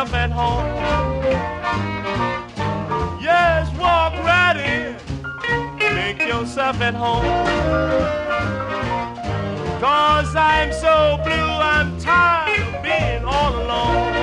yourself at home. Yes, walk right in, make yourself at home. 'Cause I'm so blue, I'm tired of being all alone.